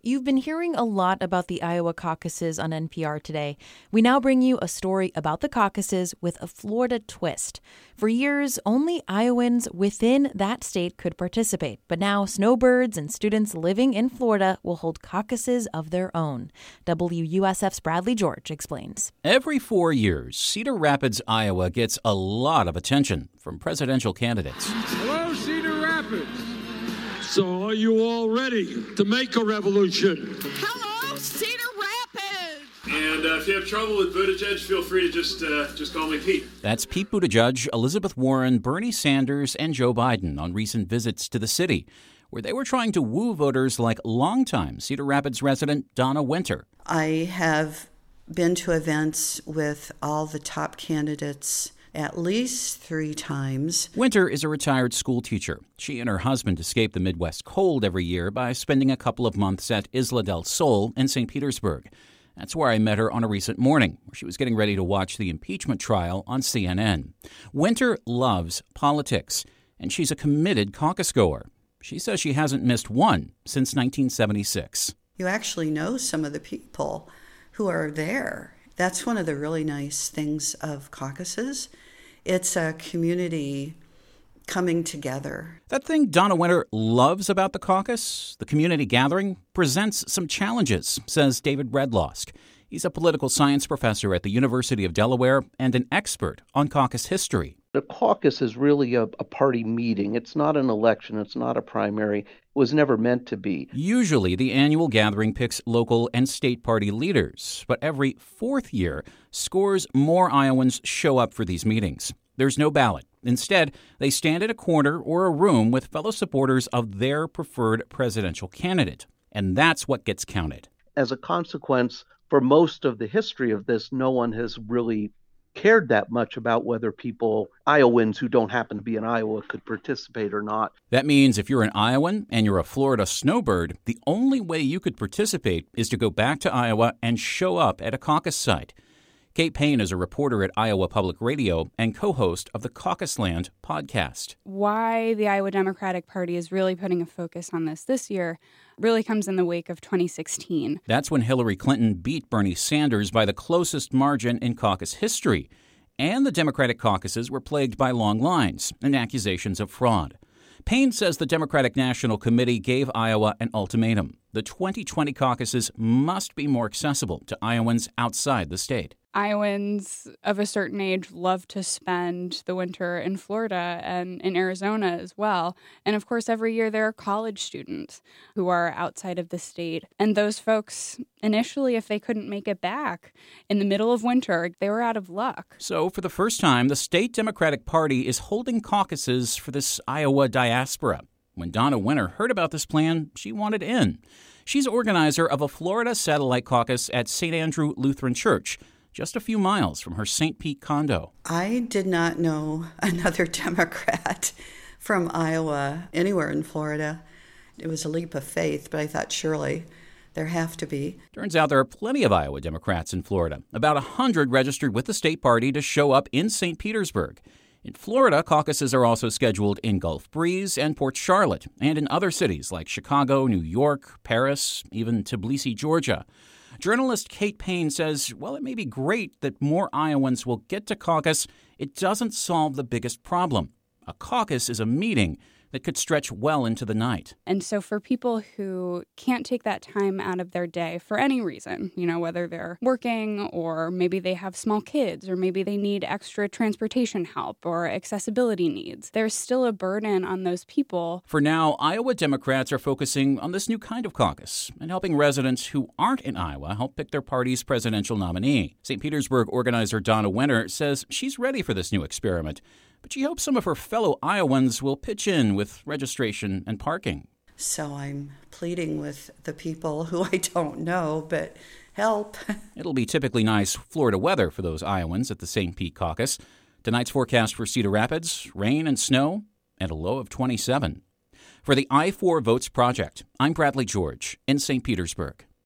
You've been hearing a lot about the Iowa caucuses on NPR today. We now bring you a story about the caucuses with a Florida twist. For years, only Iowans within that state could participate, but now snowbirds and students living in Florida will hold caucuses of their own. WUSF's Bradley George explains. Every 4 years, Cedar Rapids, Iowa gets a lot of attention from presidential candidates. Hello, Cedar Rapids. So are you all ready to make a revolution? Hello, Cedar Rapids! And if you have trouble with Buttigieg, feel free to just call me Pete. That's Pete Buttigieg, Elizabeth Warren, Bernie Sanders, and Joe Biden on recent visits to the city, where they were trying to woo voters like longtime Cedar Rapids resident Donna Winter. I have been to events with all the top candidates at least 3 times. Winter is a retired school teacher. She and her husband escape the Midwest cold every year by spending a couple of months at Isla del Sol in St. Petersburg. That's where I met her on a recent morning, where she was getting ready to watch the impeachment trial on CNN. Winter loves politics, and she's a committed caucus goer. She says she hasn't missed one since 1976. You actually know some of the people who are there. That's one of the really nice things of caucuses. It's a community coming together. That thing Donna Winter loves about the caucus, the community gathering, presents some challenges, says David Redlosk. He's a political science professor at the University of Delaware and an expert on caucus history. The caucus is really a party meeting. It's not an election. It's not a primary. It was never meant to be. Usually, the annual gathering picks local and state party leaders, but every 4th year, scores more Iowans show up for these meetings. There's no ballot. Instead, they stand in a corner or a room with fellow supporters of their preferred presidential candidate, and that's what gets counted. As a consequence, for most of the history of this, no one has really cared that much about whether people, Iowans who don't happen to be in Iowa, could participate or not. That means if you're an Iowan and you're a Florida snowbird, the only way you could participate is to go back to Iowa and show up at a caucus site. Kate Payne is a reporter at Iowa Public Radio and co-host of the Caucusland podcast. Why the Iowa Democratic Party is really putting a focus on this year really comes in the wake of 2016. That's when Hillary Clinton beat Bernie Sanders by the closest margin in caucus history. And the Democratic caucuses were plagued by long lines and accusations of fraud. Payne says the Democratic National Committee gave Iowa an ultimatum. The 2020 caucuses must be more accessible to Iowans outside the state. Iowans of a certain age love to spend the winter in Florida and in Arizona as well. And of course, every year there are college students who are outside of the state. And those folks, initially, if they couldn't make it back in the middle of winter, they were out of luck. So for the first time, the state Democratic Party is holding caucuses for this Iowa diaspora. When Donna Winter heard about this plan, she wanted in. She's organizer of a Florida satellite caucus at St. Andrew Lutheran Church, just a few miles from her St. Pete condo. I did not know another Democrat from Iowa anywhere in Florida. It was a leap of faith, but I thought surely there have to be. Turns out there are plenty of Iowa Democrats in Florida. About 100 registered with the state party to show up in St. Petersburg. In Florida, caucuses are also scheduled in Gulf Breeze and Port Charlotte, and in other cities like Chicago, New York, Paris, even Tbilisi, Georgia. Journalist Kate Payne says, while it may be great that more Iowans will get to caucus, it doesn't solve the biggest problem. A caucus is a meeting that could stretch well into the night. And so for people who can't take that time out of their day for any reason, whether they're working or maybe they have small kids or maybe they need extra transportation help or accessibility needs, there's still a burden on those people. For now, Iowa Democrats are focusing on this new kind of caucus and helping residents who aren't in Iowa help pick their party's presidential nominee. St. Petersburg organizer Donna Winter says she's ready for this new experiment, but she hopes some of her fellow Iowans will pitch in with registration and parking. So I'm pleading with the people who I don't know, but help. It'll be typically nice Florida weather for those Iowans at the St. Pete caucus. Tonight's forecast for Cedar Rapids, rain and snow, and a low of 27. For the I4 Votes Project, I'm Bradley George in St. Petersburg.